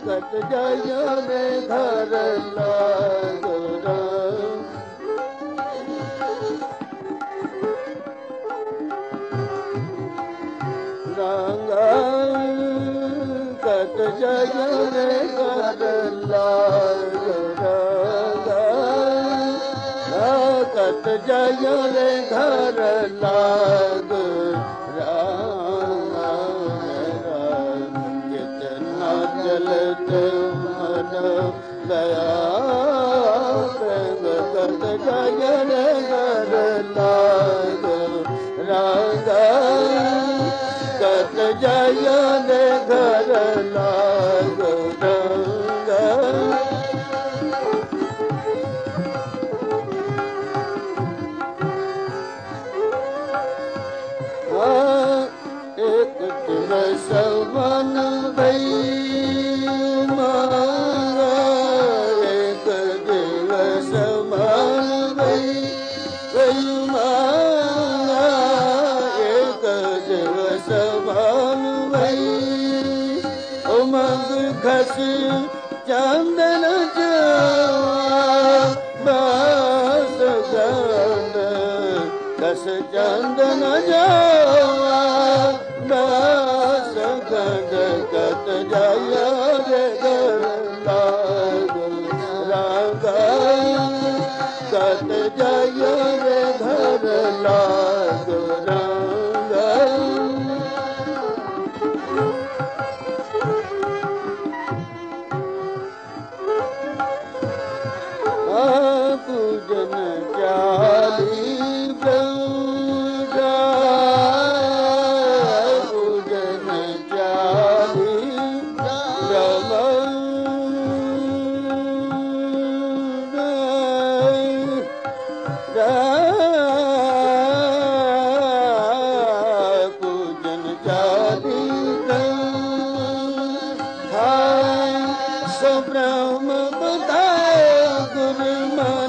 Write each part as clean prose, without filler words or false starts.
कत जायो रे घर लाग रंगा कत जायो रे घर लाग कत जायो रे घर लाग जितना चलते मन दया कत जायो रे घर लाग रागा कत जायो रे घर लाग एक दिवस मन भई मांगा एक दिवस मन भई मांगा एक दिवस मन भई उमंग खस चंदन बस गंध खस चंदन जावा बस गंध कत जाया रे घर लाग रागा कत जाया रे घर लाग रागा पूजन चाली पूजन चाली पूजन चाली ब्रह्म बताए गुरु मन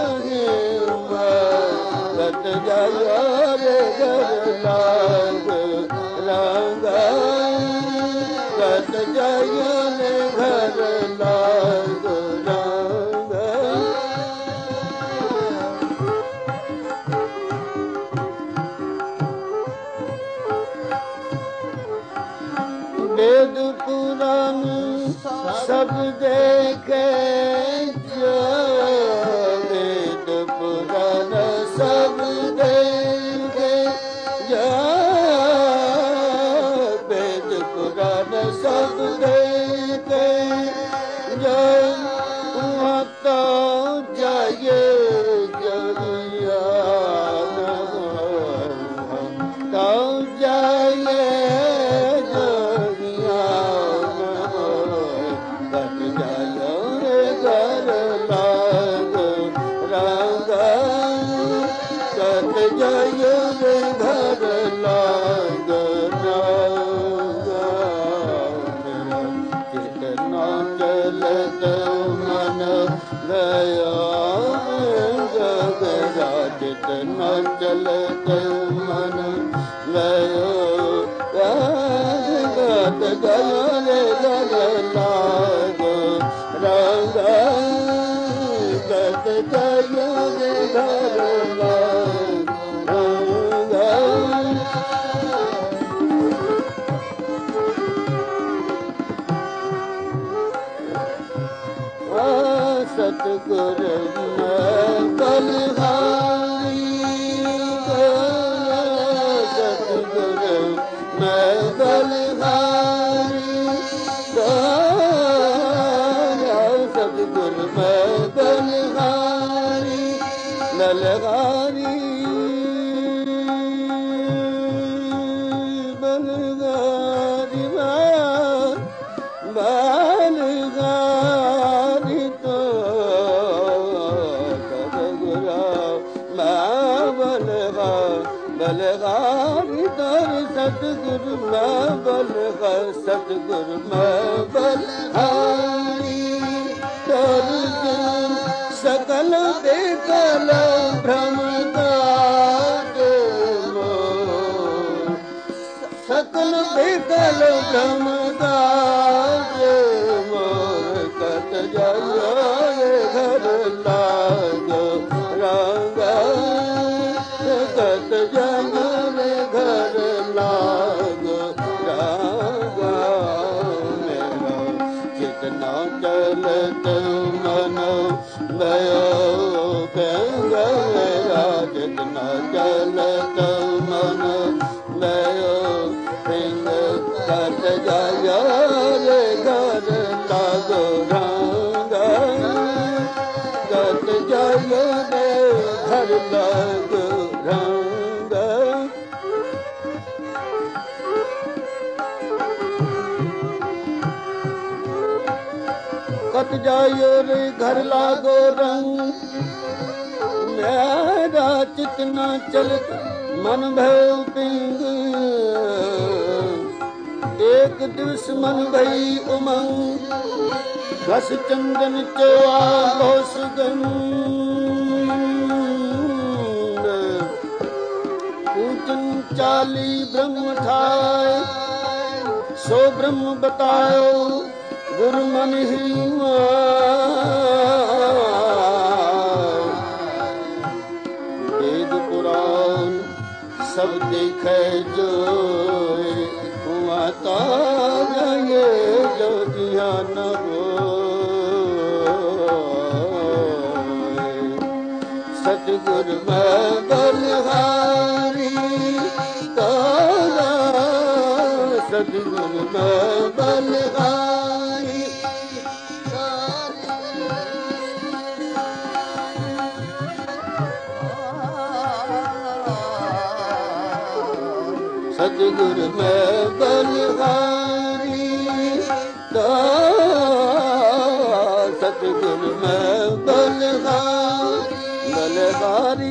कत जाया रे घर लाग रागा कत जाया रे घर लाग रागा वेद पुराण सब देखे जो वेद पुराण सब देखे जो वेद पुराण सब देखे जो वहाँ तो जाए जरिया तो जाए जायो रे घर लाग रागा जितना चलत मन गया गगरा जितना चलत मन गयो कत गयो रे घर लाग रागा कत जायो रे घर लाग सतगुर मैं बलहारी सतगुर मैं बलहारी सतगुर मैं बलहारी बलहारी बलहारी बलहारी तो सतगुरा मैं बलहारी तर सतगुरु मैं बलहारी सतगुरु मैं बलहारी तर सकल बेकल भ्रम सकल बेकल भ्रम भयो बेंगरा जितना चलत मन भयो सिंह कट जाया रे घर लागो रंग कट जाया रे घर लागो रंग कट जायो रे घर लागो रंग मेरा चित न चलत मन भय पिंग एक दिवस मन भई उमंग घस चंदन चोआ बहु सुगंध पूजन चाली ब्रह्म ठाय सो ब्रह्म बतायो गुरु मन ही वेद पुराण सब देखे जो माता ये जो ज्ञान हो सतगुरु में बलिहारी तारा सतगुरु में बलिहारी सतगुरु में बलिहारी सतगुरु में बलिहारी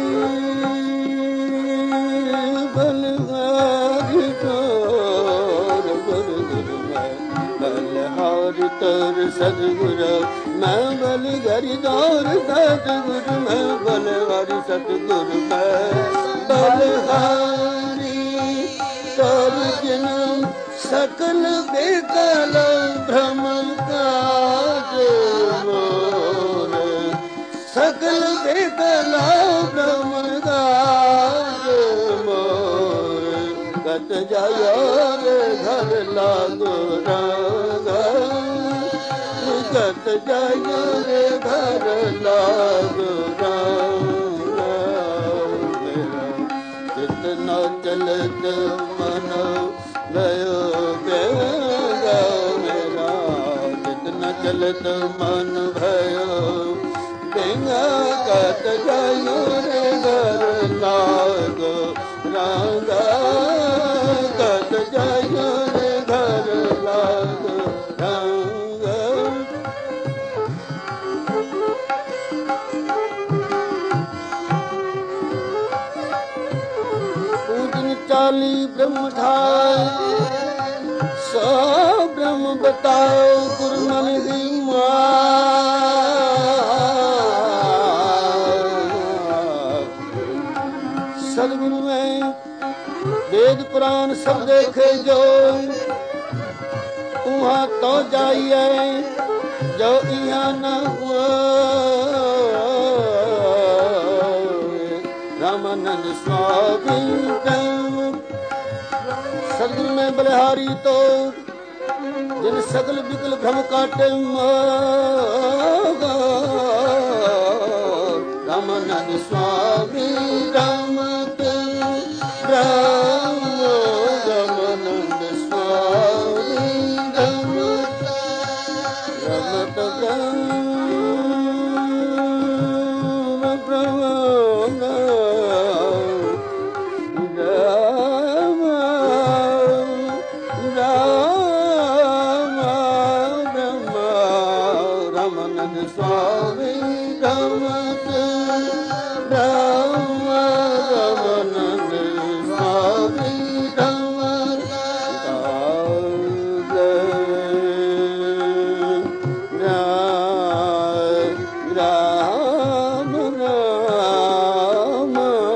बलिहारी तोर गुरु में बलिहारी तोर सतगुरु मैं बलिहारी तोर सतगुरु मैं बलिहारी सतगुरु मैं बलिहारी तोर जन्म सकल बेकल भ्रम काज मोर सकल बेकल भ्रम काज मोर कट जायो रे घर लागो रंग कट जायो रे घर लागो रंग कितना चलत मन गयो बेगा मेरा कितना चलत मन भयो बेगा कट जायो रे घर लागो रंग कट जायो रे घर लागो रंग पूजन चाली ब्रह्म ठाय सो ब्रह्म बताओ गुरु मन ही सदगुरु में वेद पुराण सब देखे जो वहाँ तो जाइए जो यहाँ न हुआ रामानंद स्वामी सदगुरु में बलिहारी तो जिन सकल विकल भ्रम काटे रामानंद स्वामी रामत राम रामानंद स्वामी रामत रामत स्वामी रामत राम रामानंद स्वामी रामत राम राम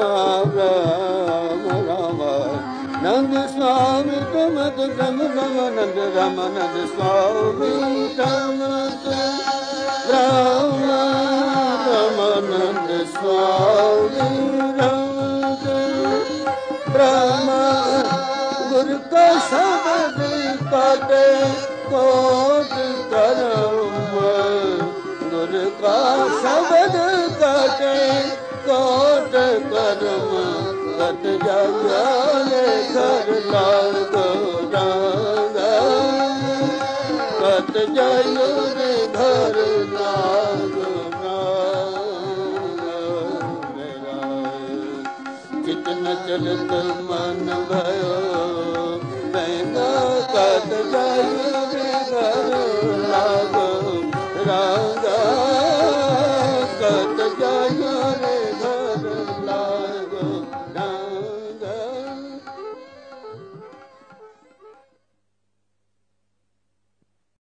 राम रामानंद स्वामी रामत रामानंद रामानंद स्वामी रामत राम रामानंद स्वामी रामत ब्रह्म गुरु का शब्द काटे कोट करम गुरु का शब्द कटे कोट कर्म कट जाए घर लागो राग कट जायो रे घर लागो चित न चलत मन भयो कट